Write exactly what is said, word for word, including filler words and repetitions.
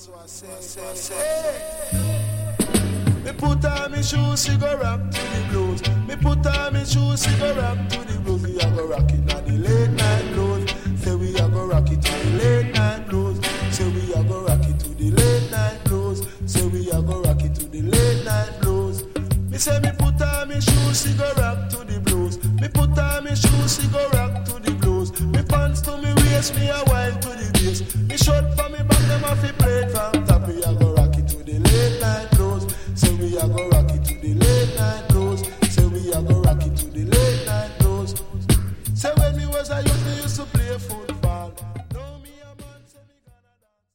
Me put on me shoes, she go rock to the blues. Me put on me shoes, she go rock to the blues. We a go rock it on the late night blues. Say we a go rock it to the late night blues. Say we a go rock it to the late night blues. Say we a go rock it to the late night blues. Me say me put on me shoes, she go rock to the blues. Me put on me shoes, she go rock to the blues. Me pants to me waist, me a wild to